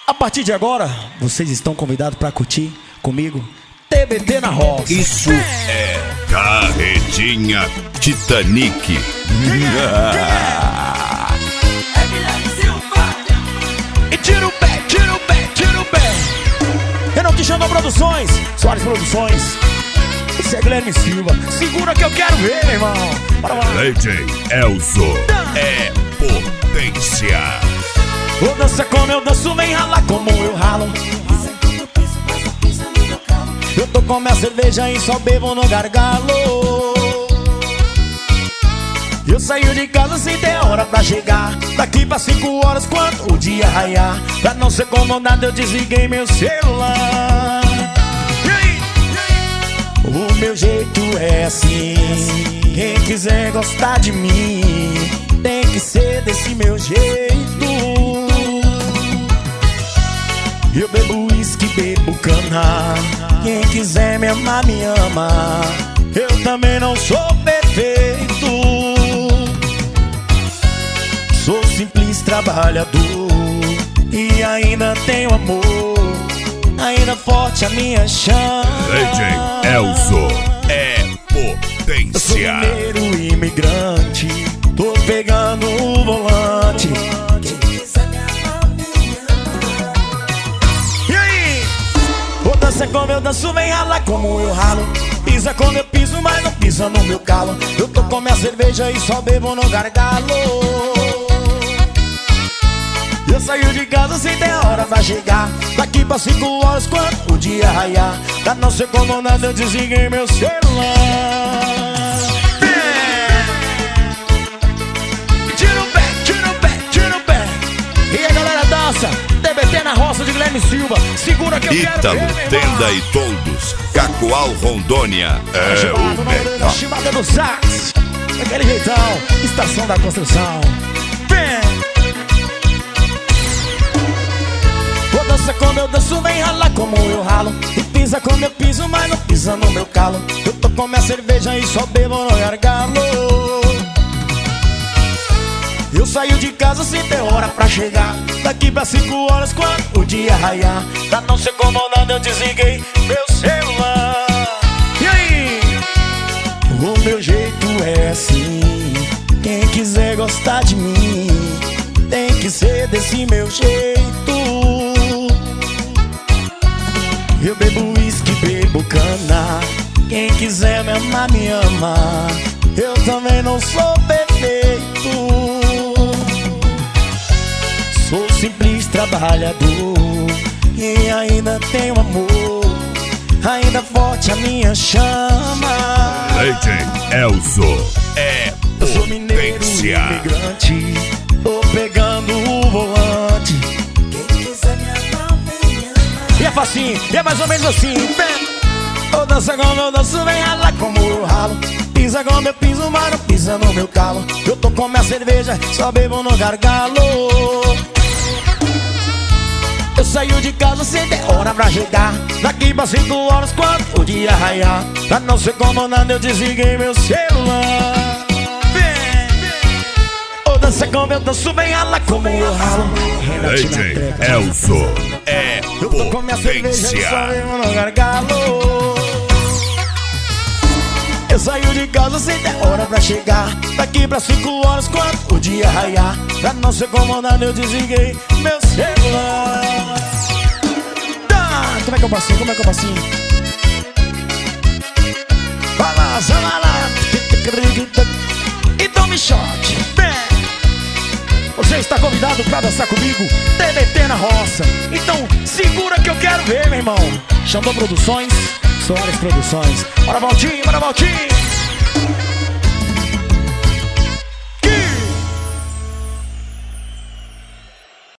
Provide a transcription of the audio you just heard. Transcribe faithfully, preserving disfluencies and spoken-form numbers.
A partir de agora, vocês estão convidados para curtir comigo T B T na roça. Isso é Carretinha Titanic. E tira o pé, tira o pé, tira o pé. Eu não te chamo Produções, Soares Produções. Isso é Guilherme Silva. Segura que eu quero ver, meu irmão. Bora lá. D J Elzo é potência. Vou dançar como eu danço, vem ralar como eu ralo. Eu tô com minha cerveja e só bebo no gargalo. Eu saio de casa sem ter hora pra chegar. Daqui pra cinco horas quando o dia raiar. Pra não ser incomodado eu desliguei meu celular. E aí? O meu jeito é assim. Quem quiser gostar de mim tem que ser desse meu jeito. Eu bebo uísque, bebo cana. Quem quiser me amar, me ama. Eu também não sou perfeito. Sou simples trabalhador e ainda tenho amor. Ainda forte a minha chama. D J Elzo é potência. Eu sou mineiro imigrante, tô pegando o volante. Dança como eu danço, vem ralar como eu ralo. Pisa como eu piso, mas não pisa no meu calo. Eu tô com minha cerveja e só bebo no gargalo. Eu saio de casa sem ter hora pra chegar. Daqui pra cinco horas quando o dia raiar. Pra não ser incomodado eu desliguei meu celular. Tira o pé, tira o pé, tira o pé. E a galera dança T B T na roça de Guilherme Silva. Segura que eu Ítalo, quero ver, Tenda e Toldos, Cacoal, Rondônia. É o melhor. Chibata do sax, daquele jeitão, estação da construção. Vem! Vou dançar como eu danço, vem ralar como eu ralo. E pisa como eu piso, mas não pisa no meu calo. Eu tô com minha cerveja e só bebo no gargalo. Eu saio de casa sem ter hora pra chegar. Daqui pra cinco horas quando o dia raiar. Pra não ser incomodado eu desliguei meu celular. E aí? O meu jeito é assim. Quem quiser gostar de mim tem que ser desse meu jeito. Eu bebo uísque, bebo cana. Quem quiser me amar, me ama. Eu também não sou perfeito. Sou simples trabalhador e ainda tenho amor. Ainda forte a minha chama. D J Elzo é Eu sou mineiro potência. imigrante, tô pegando o volante. Quem quiser me amar, me ama. E é facinho, e é mais ou menos assim. Eu danço como eu danço, vem ralar como eu ralo. Pisa como eu piso, mas não pisa no meu calo. Eu tô com minha cerveja, só bebo no gargalo. Eu saio de casa sem ter hora pra chegar. Daqui pra cinco horas quando o dia raiar. Pra não ser incomodado eu desliguei meu celular. Vem, vem. Ô, dança como eu danço, vem rala como eu ralo. D J Elzo é Eu tô com minha cerveja e só potência. bebo no gargalo. Eu saio de casa sem ter hora pra chegar. Daqui pra cinco horas quando o dia raiar. Pra não ser incomodado eu desliguei meu celular. Tá, como é que eu passinho, como é que eu passinho? Vai lá, vai lá. E tome shot. Vem. Você está convidado pra dançar comigo T B T na roça. Então segura que eu quero ver, meu irmão. Chamou Produções, Soares Produções. Bora, Valtinho, bora, Valtinho.